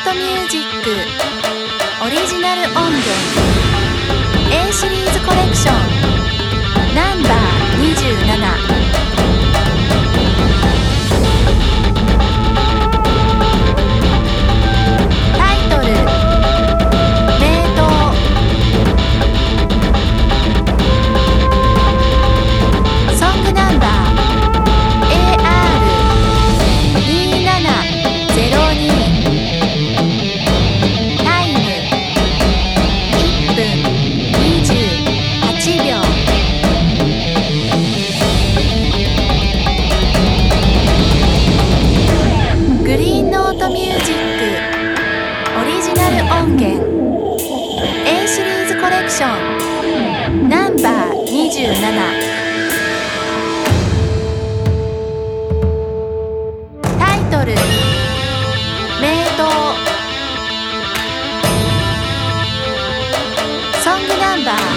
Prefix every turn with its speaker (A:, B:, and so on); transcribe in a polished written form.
A: トミュージックオリジナル音源 A シリーズコレクションナンバー27ナンバー27タイトル名刀ソングナンバー